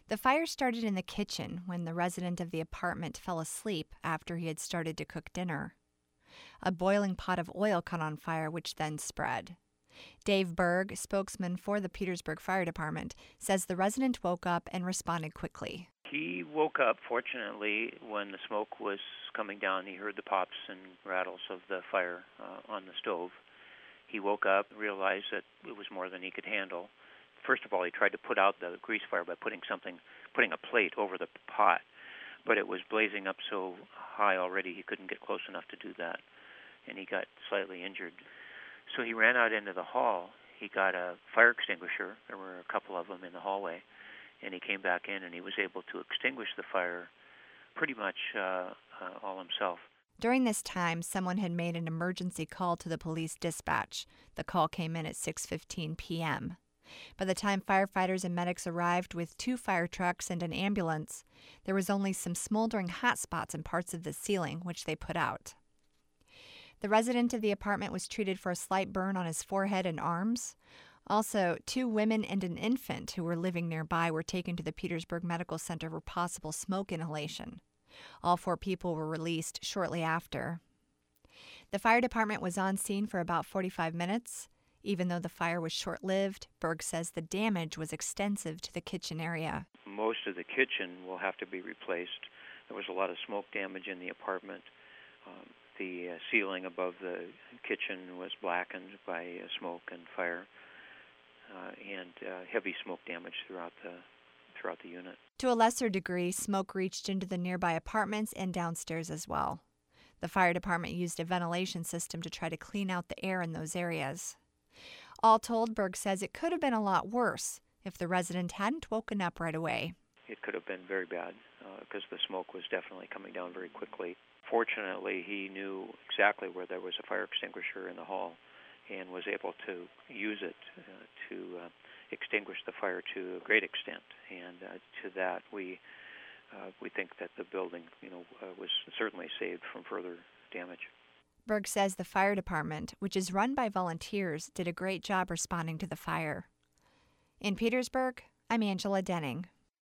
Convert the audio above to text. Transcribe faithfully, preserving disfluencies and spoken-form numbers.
The fire started in the kitchen when the resident of the apartment fell asleep after he had started to cook dinner. A boiling pot of oil caught on fire, which then spread. Dave Berg, spokesman for the Petersburg Fire Department, says the resident woke up and responded quickly. He woke up, fortunately, when the smoke was coming down. He heard the pops and rattles of the fire uh, on the stove. He woke up, realized that it was more than he could handle. First of all, he tried to put out the grease fire by putting something, putting a plate over the pot, but it was blazing up so high already he couldn't get close enough to do that, and he got slightly injured. So he ran out into the hall. He got a fire extinguisher. There were a couple of them in the hallway, and he came back in and he was able to extinguish the fire pretty much uh, uh, all himself. During this time, someone had made an emergency call to the police dispatch. The call came in at six fifteen p.m. By the time firefighters and medics arrived with two fire trucks and an ambulance, there was only some smoldering hot spots in parts of the ceiling, which they put out. The resident of the apartment was treated for a slight burn on his forehead and arms. Also, two women and an infant who were living nearby were taken to the Petersburg Medical Center for possible smoke inhalation. All four people were released shortly after. The fire department was on scene for about forty-five minutes. Even though the fire was short-lived, Berg says the damage was extensive to the kitchen area. Most of the kitchen will have to be replaced. There was a lot of smoke damage in the apartment. Um, the uh, ceiling above the kitchen was blackened by uh, smoke and fire, uh, and uh, heavy smoke damage throughout the throughout the unit. To a lesser degree, smoke reached into the nearby apartments and downstairs as well. The fire department used a ventilation system to try to clean out the air in those areas. All told, Berg says it could have been a lot worse if the resident hadn't woken up right away. It could have been very bad because uh, the smoke was definitely coming down very quickly. Fortunately, he knew exactly where there was a fire extinguisher in the hall and was able to use it uh, to uh, extinguish the fire to a great extent. And uh, to that, we uh, we think that the building, you know, uh, was certainly saved from further damage. Berg says the fire department, which is run by volunteers, did a great job responding to the fire. In Petersburg, I'm Angela Denning.